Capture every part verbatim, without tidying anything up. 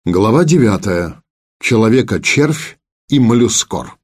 Глава девятая. Человека-червь и моллюскор.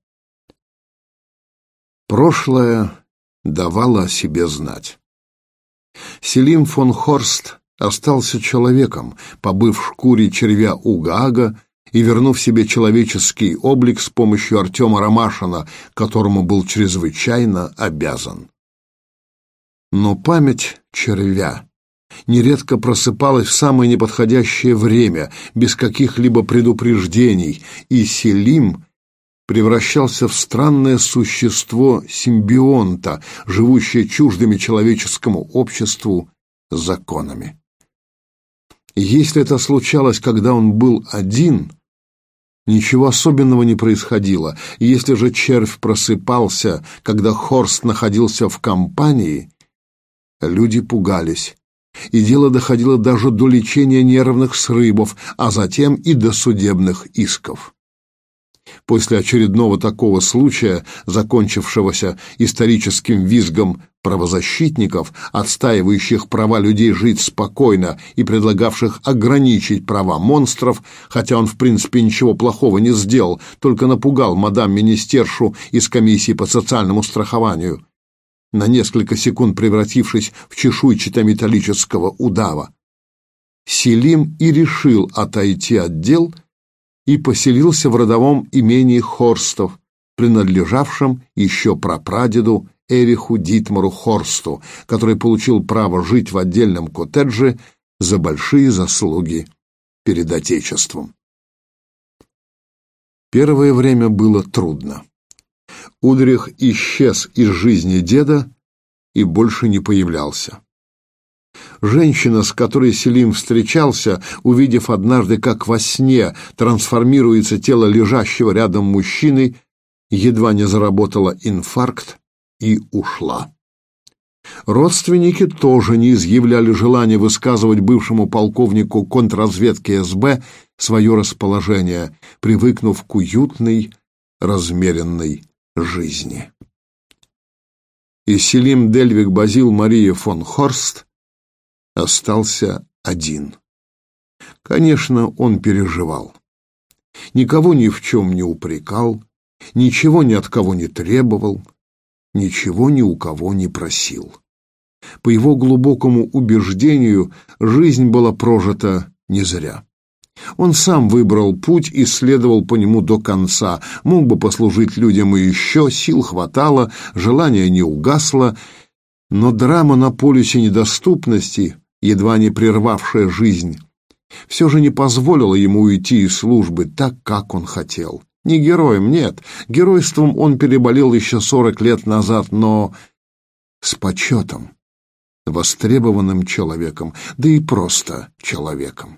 Прошлое давало о себе знать. Селим фон Хорст остался человеком, побыв в шкуре червя Угаага и вернув себе человеческий облик с помощью Артема Ромашина, которому был чрезвычайно обязан. Но память червя нередко просыпалась в самое неподходящее время, без каких-либо предупреждений, и Селим превращался в странное существо симбионта, живущее чуждыми человеческому обществу законами. Если это случалось, когда он был один, ничего особенного не происходило. Если же червь просыпался, когда Хорст находился в компании, люди пугались. И дело доходило даже до лечения нервных срывов, а затем и до судебных исков. После очередного такого случая, закончившегося историческим визгом правозащитников, отстаивающих права людей жить спокойно и предлагавших ограничить права монстров, хотя он в принципе ничего плохого не сделал, только напугал мадам-министершу из комиссии по социальному страхованию, на несколько секунд превратившись в чешуйчато-металлического удава, Селим и решил отойти от дел и поселился в родовом имении Хорстов, принадлежавшем еще прапрадеду Эриху Дитмару Хорсту, который получил право жить в отдельном коттедже за большие заслуги перед Отечеством. Первое время было трудно. Удрих исчез из жизни деда и больше не появлялся. Женщина, с которой Селим встречался, увидев однажды, как во сне трансформируется тело лежащего рядом мужчины, едва не заработала инфаркт и ушла. Родственники тоже не изъявляли желания высказывать бывшему полковнику контрразведки эс бэ свое расположение, привыкнув к уютной, размеренной жизни. И Селим Дельвиг Базил Мария фон Хорст остался один. Конечно, он переживал. Никого ни в чем не упрекал, ничего ни от кого не требовал, ничего ни у кого не просил. По его глубокому убеждению, жизнь была прожита не зря. Он сам выбрал путь и следовал по нему до конца. Мог бы послужить людям и еще, сил хватало, желание не угасло, но драма на полюсе недоступности, едва не прервавшая жизнь, все же не позволила ему уйти из службы так, как он хотел. Не героем, нет, геройством он переболел еще сорок лет назад, но с почетом, востребованным человеком, да и просто человеком.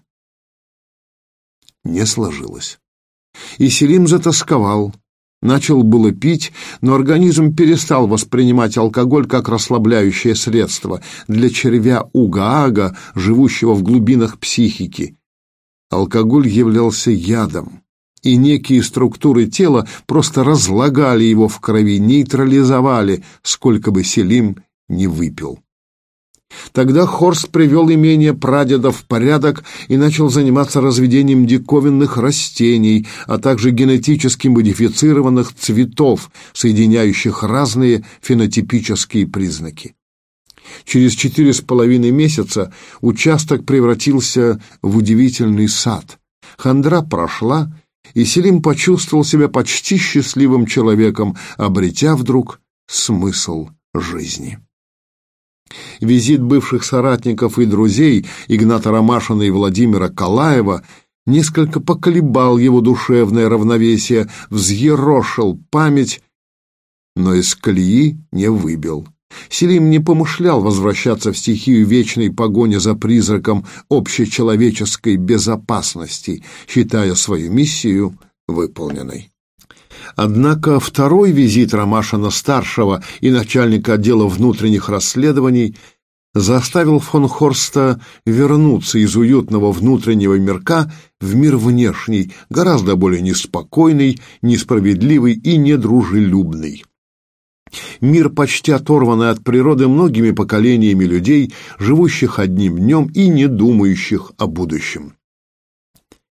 Не сложилось. И Селим затосковал. Начал было пить, но организм перестал воспринимать алкоголь как расслабляющее средство для червя Угаага, живущего в глубинах психики. Алкоголь являлся ядом, и некие структуры тела просто разлагали его в крови, нейтрализовали, сколько бы Селим ни выпил. Тогда Хорст привел имение прадеда в порядок и начал заниматься разведением диковинных растений, а также генетически модифицированных цветов, соединяющих разные фенотипические признаки. Через четыре с половиной месяца участок превратился в удивительный сад. Хандра прошла, и Селим почувствовал себя почти счастливым человеком, обретя вдруг смысл жизни. Визит бывших соратников и друзей Игната Ромашина и Владимира Калаева несколько поколебал его душевное равновесие, взъерошил память, но из колеи не выбил. Селим не помышлял возвращаться в стихию вечной погони за призраком общечеловеческой безопасности, считая свою миссию выполненной. Однако второй визит Ромашина-старшего и начальника отдела внутренних расследований заставил фон Хорста вернуться из уютного внутреннего мирка в мир внешний, гораздо более неспокойный, несправедливый и недружелюбный. Мир, почти оторванный от природы многими поколениями людей, живущих одним днем и не думающих о будущем.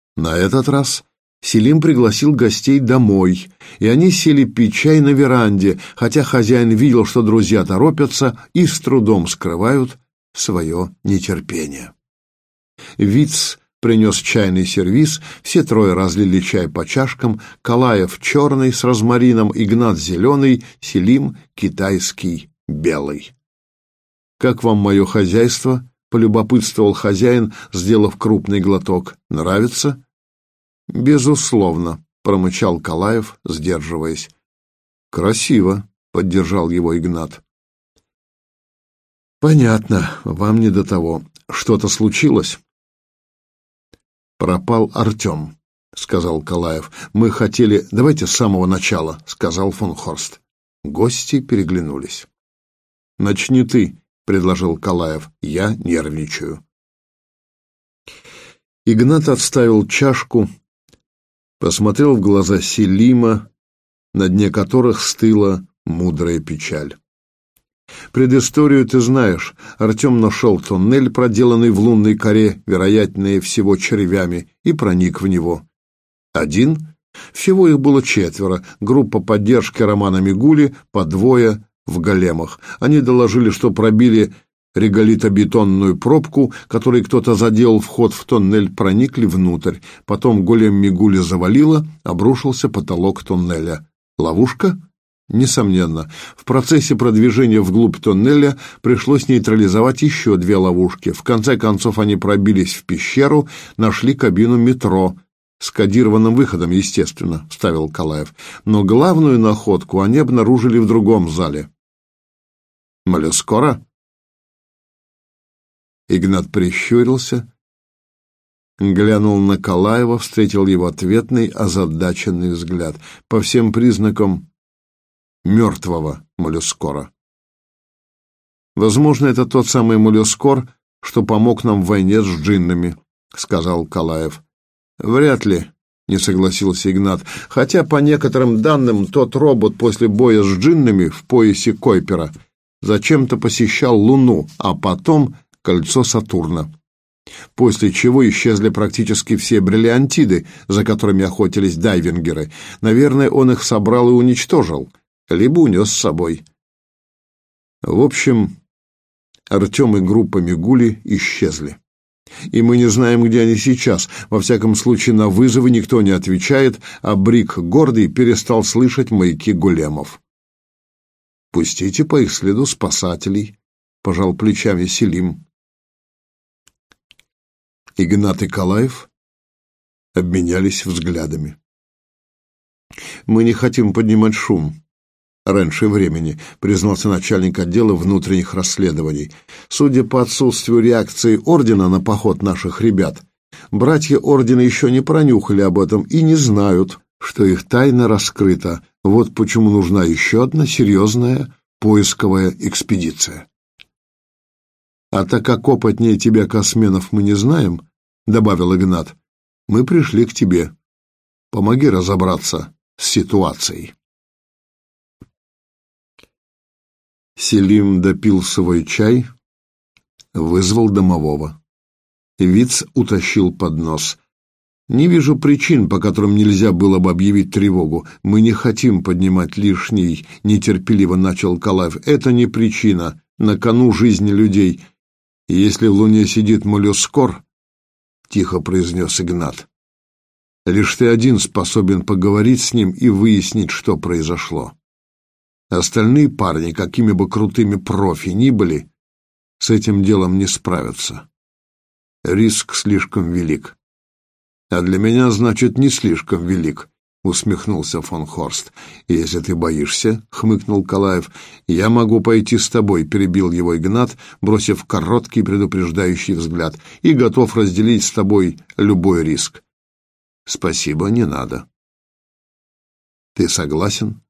На этот раз Селим пригласил гостей домой, и они сели пить чай на веранде, хотя хозяин видел, что друзья торопятся и с трудом скрывают свое нетерпение. Виц принес чайный сервиз, все трое разлили чай по чашкам: Калаев черный с розмарином, Игнат зеленый, Селим китайский белый. «Как вам мое хозяйство?» — полюбопытствовал хозяин, сделав крупный глоток. «Нравится?» «Безусловно», — промычал Калаев, сдерживаясь. «Красиво», — поддержал его Игнат. «Понятно, вам не до того. Что-то случилось?» «Пропал Артем», — сказал Калаев. «Мы хотели...» «Давайте с самого начала», — сказал фон Хорст. Гости переглянулись. «Начни ты», — предложил Калаев. «Я нервничаю». Игнат отставил чашку, посмотрел в глаза Селима, на дне которых стыла мудрая печаль. «Предысторию ты знаешь. Артем нашел тоннель, проделанный в лунной коре, вероятнее всего червями, и проник в него. Один? Всего их было четверо. Группа поддержки Романа Мигули, по двое в големах. Они доложили, что пробили реголитобетонную пробку, которой кто-то заделал вход в тоннель, проникли внутрь. Потом голем Мигули завалило, обрушился потолок тоннеля. Ловушка? Несомненно. В процессе продвижения вглубь тоннеля пришлось нейтрализовать еще две ловушки. В конце концов они пробились в пещеру, нашли кабину метро. С кодированным выходом, естественно, вставил Калаев. Но главную находку они обнаружили в другом зале. «Моллюскора?» Игнат прищурился, глянул на Калаева, встретил его ответный, озадаченный взгляд. По всем признакам мертвого моллюскора. «Возможно, это тот самый моллюскор, что помог нам в войне с джиннами», — сказал Калаев. «Вряд ли», — не согласился Игнат, «хотя, по некоторым данным, тот робот после боя с джиннами в поясе Койпера зачем-то посещал Луну, а потом кольцо Сатурна, после чего исчезли практически все бриллиантиды, за которыми охотились дайвингеры. Наверное, он их собрал и уничтожил, либо унес с собой. В общем, Артем и группа Мигули исчезли. И мы не знаем, где они сейчас. Во всяком случае, на вызовы никто не отвечает, а Брик Гордый перестал слышать маяки големов. «Пустите по их следу спасателей», — пожал плечами Селим. Игнат и Калаев обменялись взглядами. «Мы не хотим поднимать шум раньше времени», — признался начальник отдела внутренних расследований. «Судя по отсутствию реакции Ордена на поход наших ребят, братья Ордена еще не пронюхали об этом и не знают, что их тайна раскрыта. Вот почему нужна еще одна серьезная поисковая экспедиция. А так как опытнее тебя, Косменов, мы не знаем, — добавил Игнат, — мы пришли к тебе. Помоги разобраться с ситуацией». Селим допил свой чай, вызвал домового. Виц утащил поднос. «Не вижу причин, по которым нельзя было бы объявить тревогу. Мы не хотим поднимать лишний», — нетерпеливо начал Калаев. «Это не причина. На кону жизни людей. Если в Луне сидит моллюскор, — тихо произнес Игнат, — лишь ты один способен поговорить с ним и выяснить, что произошло. Остальные парни, какими бы крутыми профи ни были, с этим делом не справятся. Риск слишком велик». «А для меня, значит, не слишком велик», — усмехнулся фон Хорст. «Если ты боишься, — хмыкнул Калаев, — я могу пойти с тобой», — перебил его Игнат, бросив короткий предупреждающий взгляд, «и готов разделить с тобой любой риск». «Спасибо, не надо». «Ты согласен?»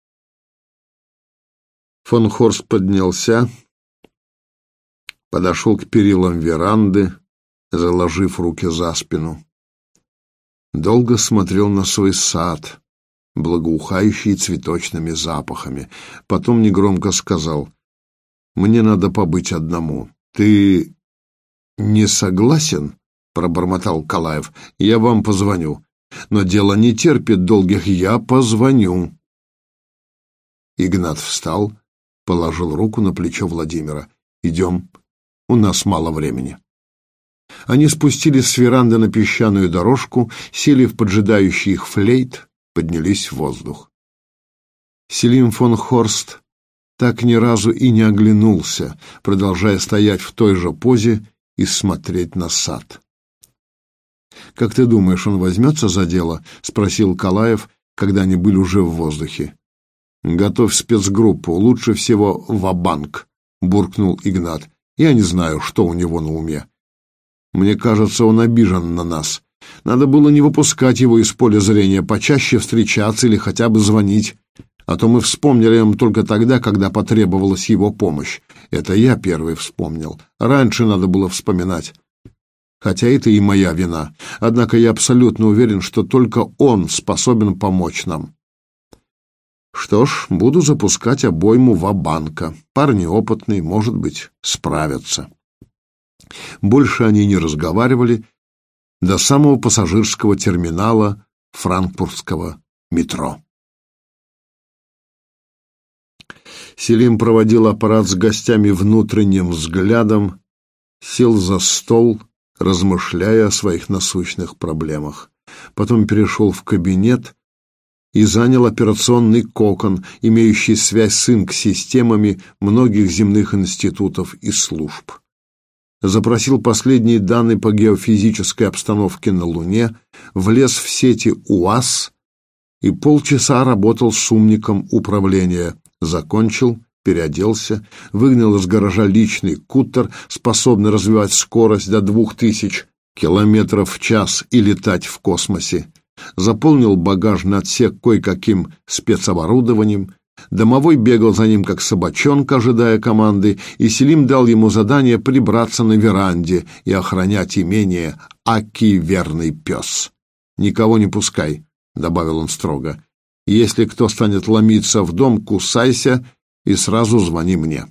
Фон Хорст поднялся, подошел к перилам веранды, заложив руки за спину. Долго смотрел на свой сад, благоухающий цветочными запахами. Потом негромко сказал: «Мне надо побыть одному. Ты не согласен пробормотал Калаев. «Я вам позвоню. Но дело не терпит долгих. Я позвоню». Игнат встал, положил руку на плечо Владимира. «Идем. У нас мало времени». Они спустились с веранды на песчаную дорожку, сели в поджидающий их флейт, поднялись в воздух. Селим фон Хорст так ни разу и не оглянулся, продолжая стоять в той же позе и смотреть на сад. «Как ты думаешь, он возьмется за дело?» — спросил Калаев, когда они были уже в воздухе. «Готовь спецгруппу, лучше всего ва-банк», — буркнул Игнат. «Я не знаю, что у него на уме. Мне кажется, он обижен на нас. Надо было не выпускать его из поля зрения, почаще встречаться или хотя бы звонить. А то мы вспомнили о нем только тогда, когда потребовалась его помощь. Это я первый вспомнил. Раньше надо было вспоминать. Хотя это и моя вина. Однако я абсолютно уверен, что только он способен помочь нам». «Что ж, буду запускать обойму ва-банка. Парни опытные, может быть, справятся». Больше они не разговаривали до самого пассажирского терминала франкфуртского метро. Селим проводил аппарат с гостями внутренним взглядом, сел за стол, размышляя о своих насущных проблемах. Потом перешел в кабинет и занял операционный кокон, имеющий связь с инк-системами многих земных институтов и служб. Запросил последние данные по геофизической обстановке на Луне, влез в сети УАЗ и полчаса работал с умником управления. Закончил, переоделся, выгнал из гаража личный куттер, способный развивать скорость до двух тысяч километров в час и летать в космосе. Заполнил багажный отсек кое-каким спецоборудованием. Домовой бегал за ним, как собачонка, ожидая команды, и Селим дал ему задание прибраться на веранде и охранять имение «Аки верный пес». «Никого не пускай», — добавил он строго. «Если кто станет ломиться в дом, кусайся и сразу звони мне».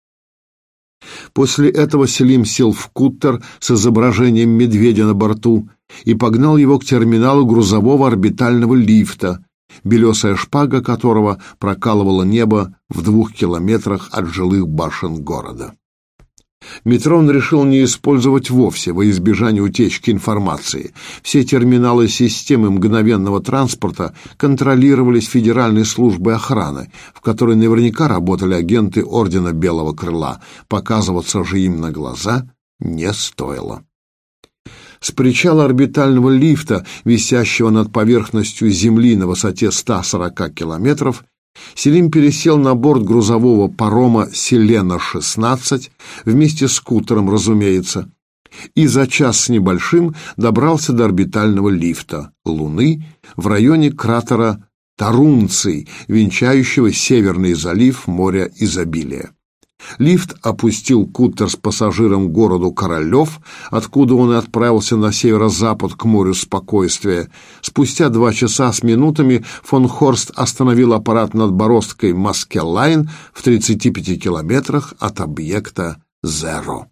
После этого Селим сел в куттер с изображением медведя на борту и погнал его к терминалу грузового орбитального лифта, белесая шпага которого прокалывала небо в двух километрах от жилых башен города. Метро он решил не использовать вовсе во избежание утечки информации. Все терминалы системы мгновенного транспорта контролировались Федеральной службой охраны, в которой наверняка работали агенты Ордена Белого Крыла. Показываться же им на глаза не стоило. С причала орбитального лифта, висящего над поверхностью Земли на высоте ста сорока километров, Селим пересел на борт грузового парома «Селена шестнадцать», вместе с кутером, разумеется, и за час с небольшим добрался до орбитального лифта Луны в районе кратера Тарунций, венчающего Северный залив моря Изобилия. Лифт опустил кутер с пассажиром к городу Королев, откуда он и отправился на северо-запад к морю Спокойствия. Спустя два часа с минутами фон Хорст остановил аппарат над бороздкой Маскеллайн в тридцати пяти километрах от объекта Зеро.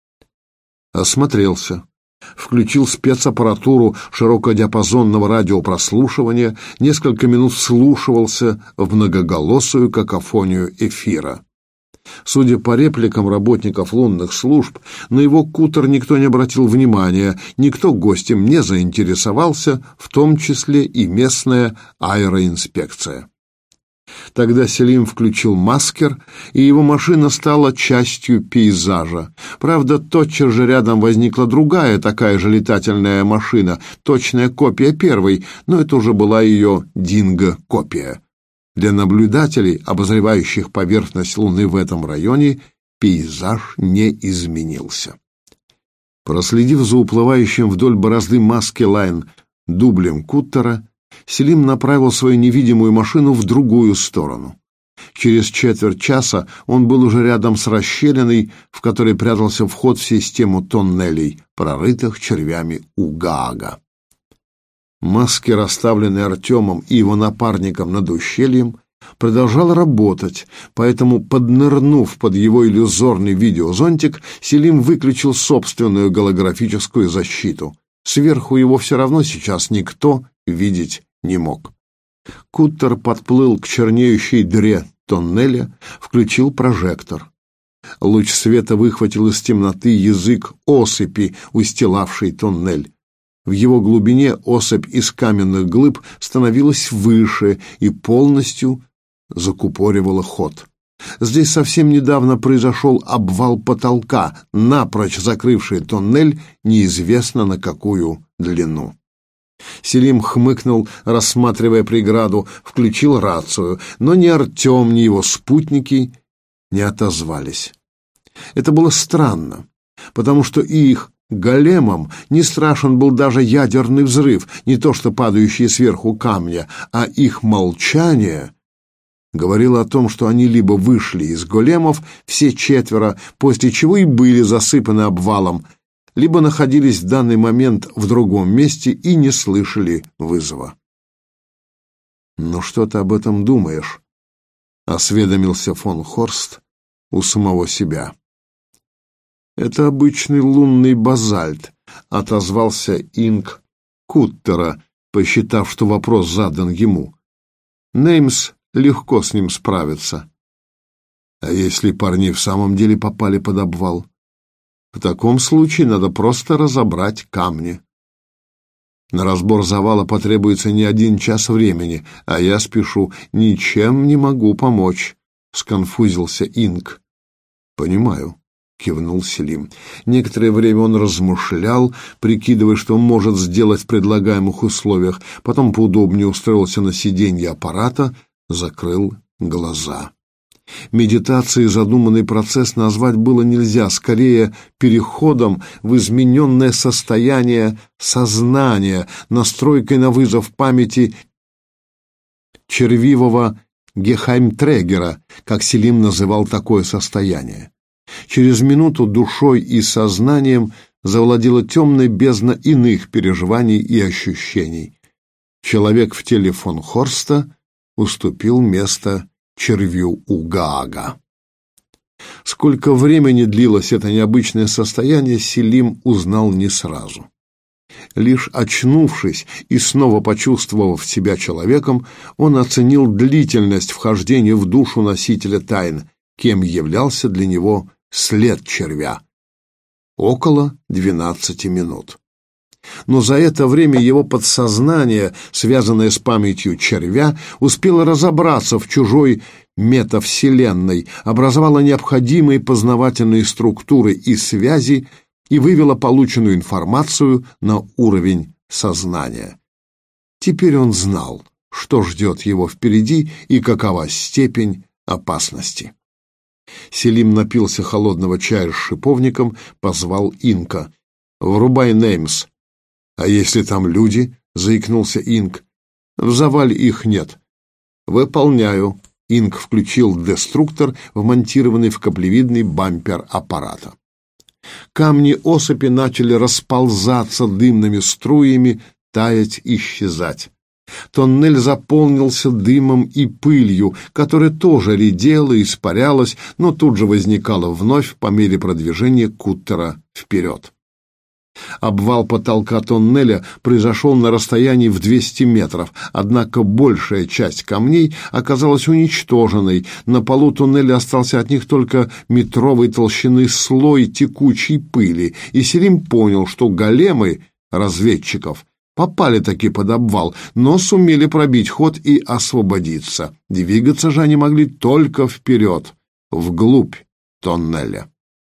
Осмотрелся. Включил спецаппаратуру широкодиапазонного радиопрослушивания, несколько минут вслушивался в многоголосую какофонию эфира. Судя по репликам работников лунных служб, на его кутер никто не обратил внимания, никто гостем не заинтересовался, в том числе и местная аэроинспекция. Тогда Селим включил маскер, и его машина стала частью пейзажа. Правда, тотчас же рядом возникла другая такая же летательная машина, точная копия первой, но это уже была ее динго-копия. Для наблюдателей, обозревающих поверхность Луны в этом районе, пейзаж не изменился. Проследив за уплывающим вдоль борозды Маскеллайн дублем куттера, Селим направил свою невидимую машину в другую сторону. Через четверть часа он был уже рядом с расщелиной, в которой прятался вход в систему тоннелей, прорытых червями Угаага. Маски, расставленные Артемом и его напарником над ущельем, продолжал работать, поэтому, поднырнув под его иллюзорный видеозонтик, Селим выключил собственную голографическую защиту. Сверху его все равно сейчас никто видеть не мог. Куттер подплыл к чернеющей дыре тоннеля, включил прожектор. Луч света выхватил из темноты язык осыпи, устилавшей тоннель. В его глубине осыпь из каменных глыб становилась выше и полностью закупоривала ход. Здесь совсем недавно произошел обвал потолка, напрочь закрывший тоннель неизвестно на какую длину. Селим хмыкнул, рассматривая преграду, включил рацию, но ни Артем, ни его спутники не отозвались. Это было странно, потому что их големам не страшен был даже ядерный взрыв, не то что падающие сверху камни, а их молчание говорило о том, что они либо вышли из големов, все четверо, после чего и были засыпаны обвалом, либо находились в данный момент в другом месте и не слышали вызова. «Ну что ты об этом думаешь?» — осведомился фон Хорст у самого себя. «Это обычный лунный базальт», — отозвался Инг Куттера, посчитав, что вопрос задан ему. «Неймс легко с ним справится». «А если парни в самом деле попали под обвал? В таком случае надо просто разобрать камни. На разбор завала потребуется не один час времени, а я спешу, ничем не могу помочь», — сконфузился Инг. «Понимаю», — кивнул Селим. Некоторое время он размышлял, прикидывая, что он может сделать в предлагаемых условиях, потом поудобнее устроился на сиденье аппарата, закрыл глаза. Медитацией задуманный процесс назвать было нельзя, скорее переходом в измененное состояние сознания, настройкой на вызов памяти червивого Гехаймтрегера, как Селим называл такое состояние. Через минуту душой и сознанием завладела темная бездна иных переживаний и ощущений. Человек в теле фон Хорста уступил место червю Угаага. Сколько времени длилось это необычное состояние, Селим узнал не сразу. Лишь очнувшись и снова почувствовав себя человеком, он оценил длительность вхождения в душу носителя тайн, кем являлся для него след червя. Около двенадцати минут. Но за это время его подсознание, связанное с памятью червя, успело разобраться в чужой метавселенной, образовало необходимые познавательные структуры и связи и вывело полученную информацию на уровень сознания. Теперь он знал, что ждет его впереди и какова степень опасности. Селим напился холодного чая с шиповником, позвал Инка. «Врубай Неймс». «А если там люди?» — заикнулся Инг. «В завале их нет». «Выполняю». Инг включил деструктор, вмонтированный в каплевидный бампер аппарата. Камни осыпи начали расползаться дымными струями, таять, исчезать. Тоннель заполнился дымом и пылью, которая тоже редела и испарялась, но тут же возникала вновь по мере продвижения Куттера вперед. Обвал потолка тоннеля произошел на расстоянии в двести метров, однако большая часть камней оказалась уничтоженной. На полу туннеля остался от них только метровой толщины слой текучей пыли, и Селим понял, что големы разведчиков попали таки под обвал, но сумели пробить ход и освободиться. Двигаться же они могли только вперед, вглубь тоннеля.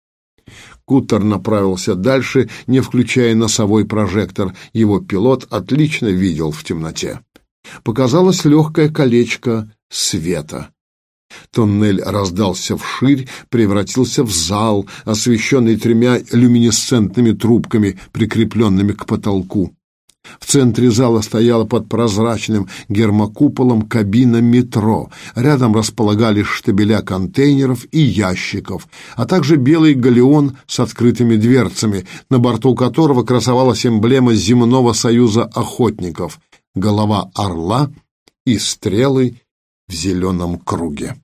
Куттер направился дальше, не включая носовой прожектор. Его пилот отлично видел в темноте. Показалось легкое колечко света. Тоннель раздался вширь, превратился в зал, освещенный тремя люминесцентными трубками, прикрепленными к потолку. В центре зала стояла под прозрачным гермокуполом кабина метро. Рядом располагались штабеля контейнеров и ящиков, а также белый галеон с открытыми дверцами, на борту которого красовалась эмблема Земного союза охотников, голова орла и стрелы в зеленом круге.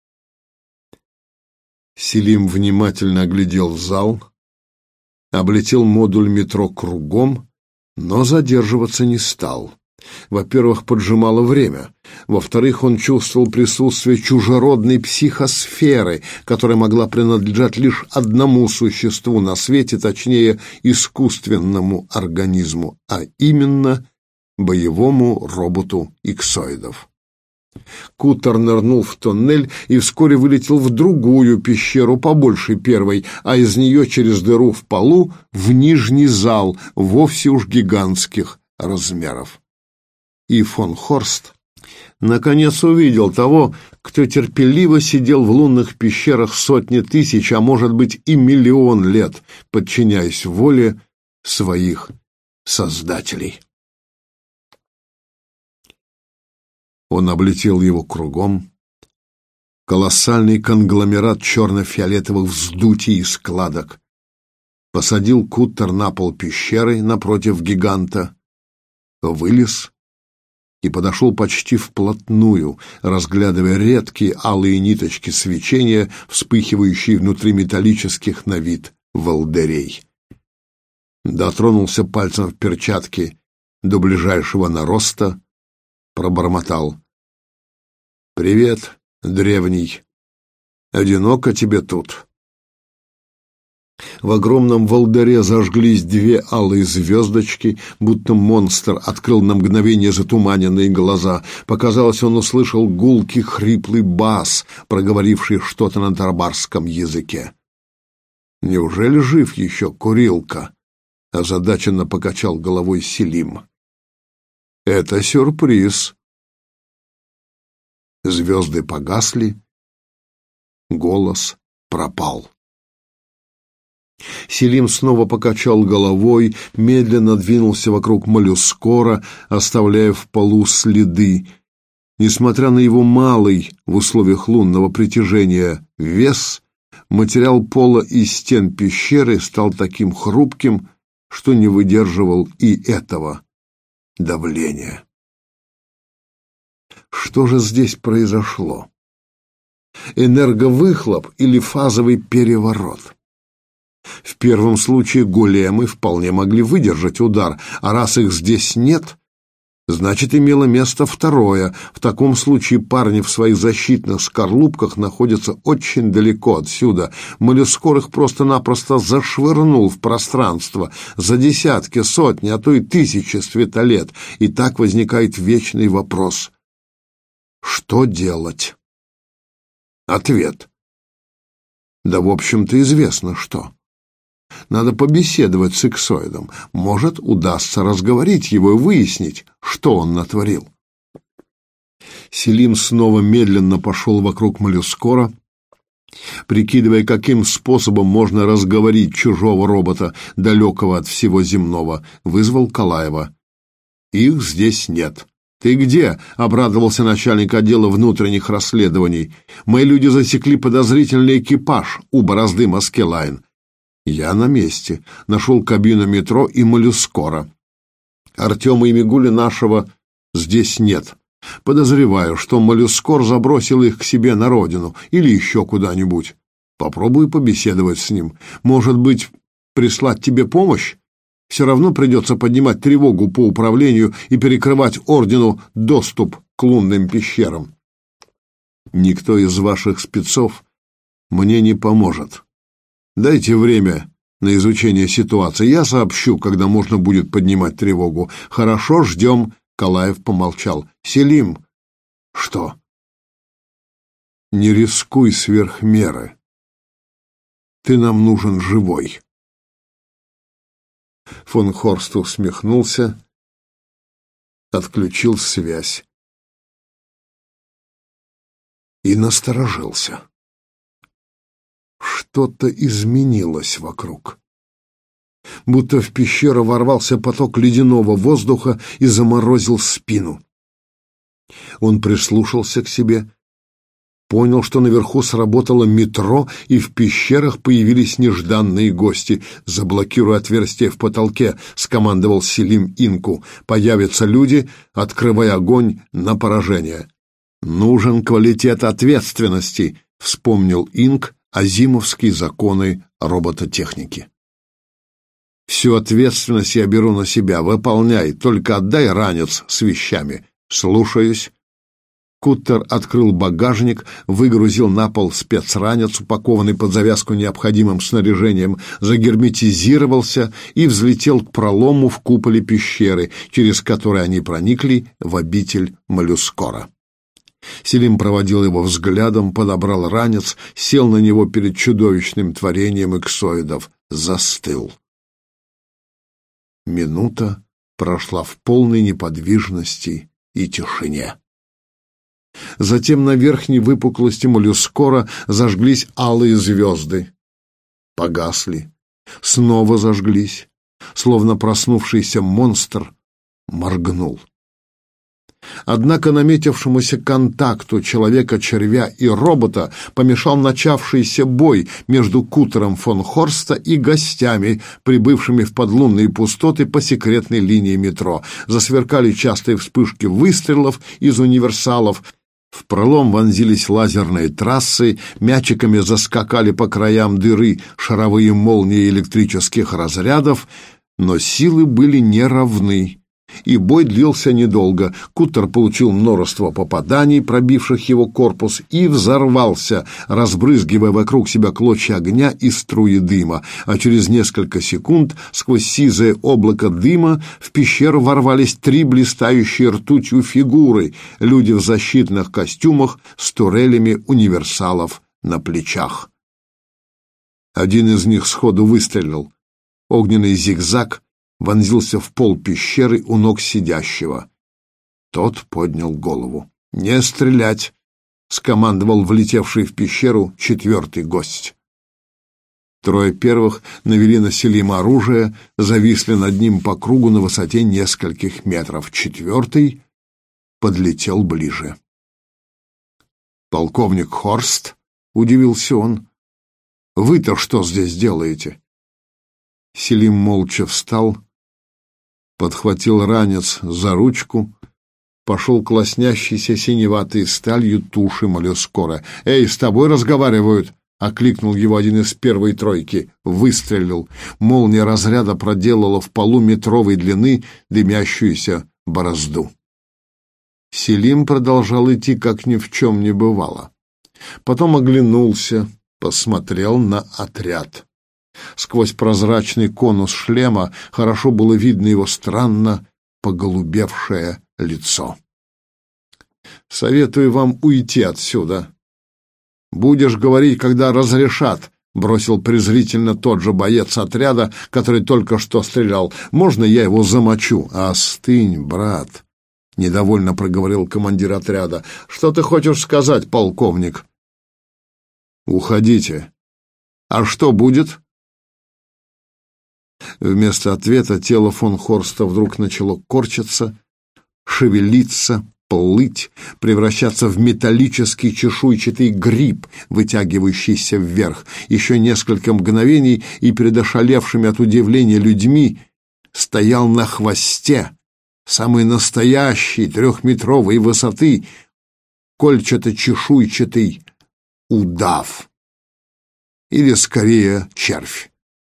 Селим внимательно оглядел зал, облетел модуль метро кругом, но задерживаться не стал. Во-первых, поджимало время. Во-вторых, он чувствовал присутствие чужеродной психосферы, которая могла принадлежать лишь одному существу на свете, точнее, искусственному организму, а именно боевому роботу иксоидов. Кутер нырнул в тоннель и вскоре вылетел в другую пещеру, побольше первой, а из нее через дыру в полу в нижний зал, вовсе уж гигантских размеров. И фон Хорст наконец увидел того, кто терпеливо сидел в лунных пещерах сотни тысяч, а может быть и миллион лет, подчиняясь воле своих создателей. Он облетел его кругом. Колоссальный конгломерат черно-фиолетовых вздутий и складок. Посадил Кутер на пол пещеры напротив гиганта, вылез и подошел почти вплотную, разглядывая редкие алые ниточки свечения, вспыхивающие внутри металлических на вид волдырей. Дотронулся пальцем в перчатке до ближайшего нароста, пробормотал: «Привет, древний. Одиноко тебе тут?» В огромном волдыре зажглись две алые звездочки, будто монстр открыл на мгновение затуманенные глаза. Показалось, он услышал гулкий хриплый бас, проговоривший что-то на тарбарском языке. «Неужели жив еще Курилка?» — озадаченно покачал головой Селим. «Это сюрприз». Звезды погасли, голос пропал. Селим снова покачал головой, медленно двинулся вокруг моллюскора, оставляя в полу следы. Несмотря на его малый в условиях лунного притяжения вес, материал пола и стен пещеры стал таким хрупким, что не выдерживал и этого давления. Что же здесь произошло? Энерговыхлоп или фазовый переворот? В первом случае големы вполне могли выдержать удар, а раз их здесь нет, значит, имело место второе. В таком случае парни в своих защитных скорлупках находятся очень далеко отсюда. Моллюскор их просто-напросто зашвырнул в пространство за десятки, сотни, а то и тысячи светолет. И так возникает вечный вопрос: что делать? Ответ: да, в общем-то, известно что. Надо побеседовать с иксоидом. Может, удастся разговорить его и выяснить, что он натворил. Селим снова медленно пошел вокруг моллюскора, прикидывая, каким способом можно разговорить чужого робота, далекого от всего земного. Вызвал Калаева. «Их здесь нет». «Ты где?» — обрадовался начальник отдела внутренних расследований. «Мои люди засекли подозрительный экипаж у борозды Маскелайн». «Я на месте. Нашел кабину метро и моллюскора. Артема и Мигули нашего здесь нет. Подозреваю, что моллюскор забросил их к себе на родину или еще куда-нибудь. Попробую побеседовать с ним. Может быть, прислать тебе помощь? Все равно придется поднимать тревогу по управлению и перекрывать ордену доступ к лунным пещерам. Никто из ваших спецов мне не поможет. Дайте время на изучение ситуации. Я сообщу, когда можно будет поднимать тревогу. Хорошо, ждем». Калаев помолчал. «Селим». «Что?» «Не рискуй сверх меры. Ты нам нужен живой». Фон Хорст усмехнулся, отключил связь и насторожился. Что-то изменилось вокруг. Будто в пещеру ворвался поток ледяного воздуха и заморозил спину. Он прислушался к себе, понял, что наверху сработало метро, и в пещерах появились нежданные гости. «Заблокируй отверстие в потолке», — скомандовал Селим Инку. «Появятся люди, открывай огонь на поражение». «Нужен квалитет ответственности», — вспомнил Инк азимовские законы робототехники. «Всю ответственность я беру на себя. Выполняй, только отдай ранец с вещами». «Слушаюсь». Куттер открыл багажник, выгрузил на пол спецранец, упакованный под завязку необходимым снаряжением, загерметизировался и взлетел к пролому в куполе пещеры, через который они проникли в обитель Моллюскора. Селим проводил его взглядом, подобрал ранец, сел на него перед чудовищным творением иксоидов, застыл. Минута прошла в полной неподвижности и тишине. Затем на верхней выпуклости Моллюскора зажглись алые звезды. Погасли. Снова зажглись. Словно проснувшийся монстр моргнул. Однако наметившемуся контакту человека-червя и робота помешал начавшийся бой между Куттером фон Хорста и гостями, прибывшими в подлунные пустоты по секретной линии метро. Засверкали частые вспышки выстрелов из универсалов. В пролом вонзились лазерные трассы, мячиками заскакали по краям дыры шаровые молнии электрических разрядов, но силы были неравны, и бой длился недолго. Куттер получил множество попаданий, пробивших его корпус, и взорвался, разбрызгивая вокруг себя клочья огня и струи дыма, а через несколько секунд сквозь сизое облако дыма в пещеру ворвались три блистающие ртутью фигуры, люди в защитных костюмах с турелями универсалов на плечах. Один из них сходу выстрелил. Огненный зигзаг вонзился в пол пещеры у ног сидящего. Тот поднял голову. «Не стрелять!» — скомандовал влетевший в пещеру четвертый гость. Трое первых навели на Селима оружие, зависли над ним по кругу на высоте нескольких метров. Четвертый подлетел ближе. «Полковник Хорст?» — удивился он. «Вы-то что здесь делаете?» Селим молча встал, подхватил ранец за ручку, пошел к лоснящейся синеватой сталью туши Моллюскора. «Эй, с тобой разговаривают!» — окликнул его один из первой тройки. Выстрелил. Молния разряда проделала в полу метровой длины дымящуюся борозду. Селим продолжал идти, как ни в чем не бывало. Потом оглянулся, посмотрел на отряд. Сквозь прозрачный конус шлема хорошо было видно его странно поголубевшее лицо. «Советую вам уйти отсюда. Будешь говорить, когда разрешат», — бросил презрительно тот же боец отряда, который только что стрелял. «Можно я его замочу?» «Остынь, брат», — недовольно проговорил командир отряда. «Что ты хочешь сказать, полковник?» «Уходите». «А что будет?» Вместо ответа тело фон Хорста вдруг начало корчиться, шевелиться, плыть, превращаться в металлический чешуйчатый гриб, вытягивающийся вверх. Еще несколько мгновений, и перед ошалевшими от удивления людьми стоял на хвосте самый настоящий трехметровой высоты кольчато-чешуйчатый удав. Или, скорее, червь.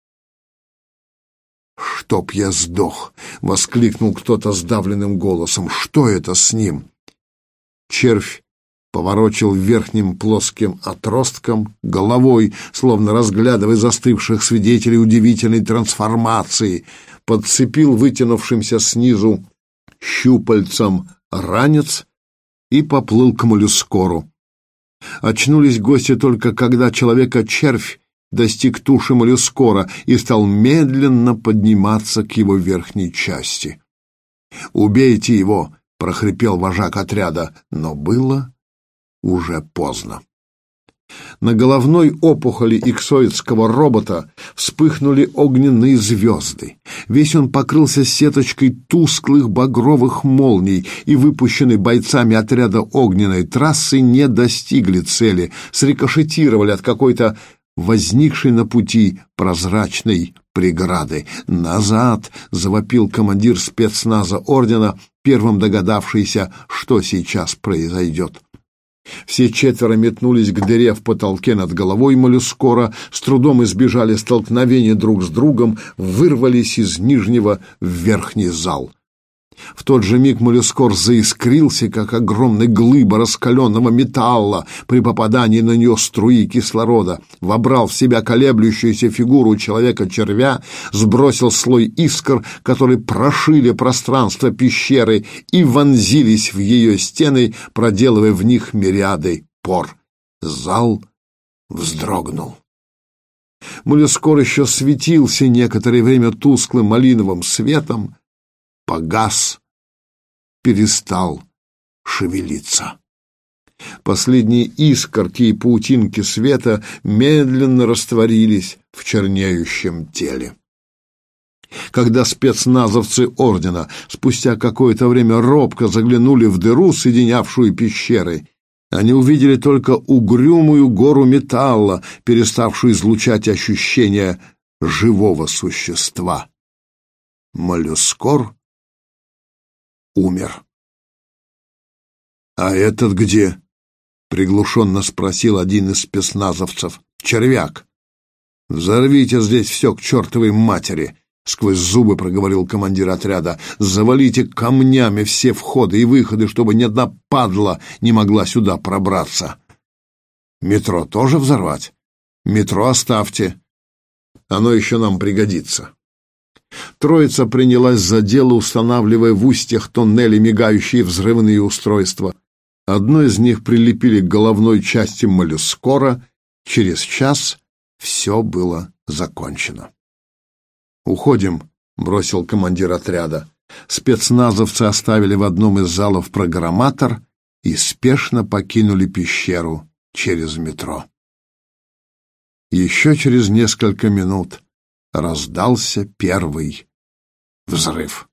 «Чтоб я сдох!» — воскликнул кто-то сдавленным голосом. «Что это с ним?» Червь поворочил верхним плоским отростком головой, словно разглядывая застывших свидетелей удивительной трансформации, подцепил вытянувшимся снизу щупальцем ранец и поплыл к Моллюскору. Очнулись гости только когда человека-червь достиг туши Моллюскора и стал медленно подниматься к его верхней части. «Убейте его!» — прохрипел вожак отряда, но было уже поздно. На головной опухоли иксоидского робота вспыхнули огненные звезды. Весь он покрылся сеточкой тусклых багровых молний, и выпущенные бойцами отряда огненной трассы не достигли цели, срикошетировали от какой-то возникшей на пути прозрачной преграды. «Назад!» — завопил командир спецназа ордена, первым догадавшийся, что сейчас произойдет. Все четверо метнулись к дыре в потолке над головой моллюскора, с трудом избежали столкновения друг с другом, вырвались из нижнего в верхний зал. В тот же миг моллюскор заискрился, как огромная глыба раскаленного металла при попадании на нее струи кислорода, вобрал в себя колеблющуюся фигуру человека-червя, сбросил слой искр, которые прошили пространство пещеры и вонзились в ее стены, проделывая в них мириады пор. Зал вздрогнул. Моллюскор еще светился некоторое время тусклым малиновым светом, погас, перестал шевелиться. Последние искорки и паутинки света медленно растворились в чернеющем теле. Когда спецназовцы ордена спустя какое-то время робко заглянули в дыру, соединявшую пещеры, они увидели только угрюмую гору металла, переставшую излучать ощущение живого существа. Моллюскор умер. «А этот где?» — приглушенно спросил один из спецназовцев. «Червяк! Взорвите здесь все к чертовой матери!» — сквозь зубы проговорил командир отряда. «Завалите камнями все входы и выходы, чтобы ни одна падла не могла сюда пробраться. Метро тоже взорвать? Метро оставьте. Оно еще нам пригодится». Троица принялась за дело, устанавливая в устьях тоннелей мигающие взрывные устройства. Одно из них прилепили к головной части моллюскора. Через час все было закончено. «Уходим», — бросил командир отряда. Спецназовцы оставили в одном из залов программатор и спешно покинули пещеру через метро. Еще через несколько минут раздался первый взрыв.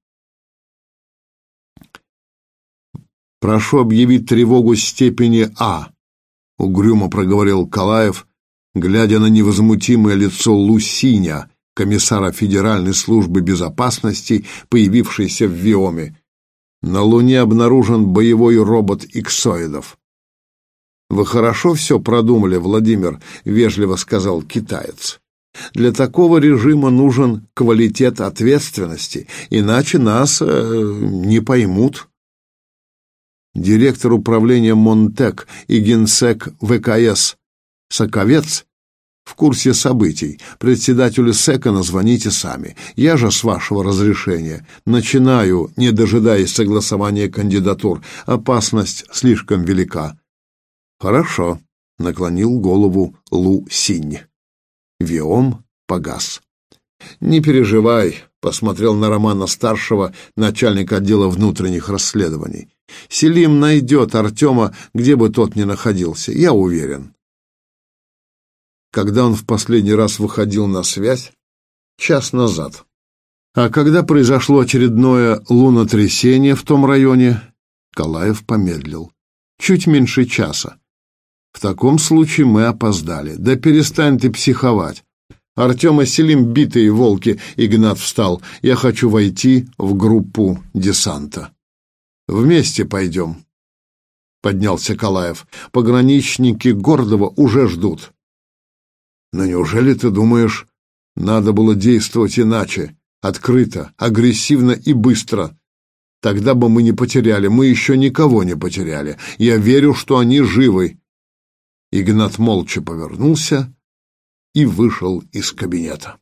«Прошу объявить тревогу степени А», — угрюмо проговорил Калаев, глядя на невозмутимое лицо Лусиня, комиссара Федеральной службы безопасности, появившейся в Виоме. «На Луне обнаружен боевой робот иксоидов». «Вы хорошо все продумали, Владимир», — вежливо сказал китаец. «Для такого режима нужен квалитет ответственности, иначе нас э, не поймут». Директор управления Монтек и генсек ВКС Соковец в курсе событий. Председателю СЭКа назвоните сами. Я же, с вашего разрешения, начинаю, не дожидаясь согласования кандидатур. Опасность слишком велика. Хорошо, наклонил голову Лу Синь. Виом погас. Не переживай, посмотрел на Романа-старшего, начальника отдела внутренних расследований. Селим найдет Артема, где бы тот ни находился, я уверен. Когда он в последний раз выходил на связь? Час назад. А когда произошло очередное лунотрясение в том районе? Калаев помедлил. Чуть меньше часа. В таком случае мы опоздали. Да перестань ты психовать. Артем и Селим битые волки. Игнат встал. Я хочу войти в группу десанта. Вместе пойдем. Поднялся Калаев. Пограничники Гордова уже ждут. Но неужели ты думаешь, надо было действовать иначе, открыто, агрессивно и быстро? Тогда бы мы не потеряли, мы еще никого не потеряли. Я верю, что они живы. Игнат молча повернулся и вышел из кабинета.